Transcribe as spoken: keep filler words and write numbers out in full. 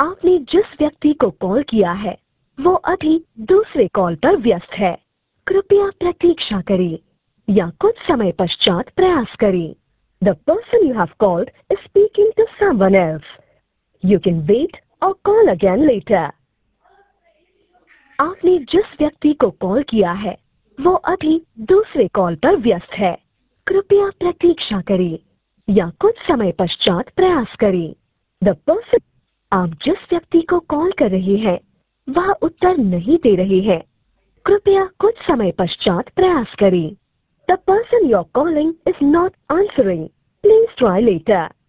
आपने जिस व्यक्ति को कॉल किया है वो अभी दूसरे कॉल पर व्यस्त है। कृपया प्रतीक्षा करें या कुछ समय पश्चात प्रयास करें। The person you have called is speaking to someone else. You can wait or call again later. आपने जिस व्यक्ति को कॉल किया है वो अभी दूसरे कॉल पर व्यस्त है। कृपया प्रतीक्षा करें या कुछ समय पश्चात प्रयास करें। The person आप जिस व्यक्ति को कॉल कर रहे हैं वह उत्तर नहीं दे रहे हैं। कृपया कुछ समय पश्चात प्रयास करें। The person you're calling is not answering. Please try later.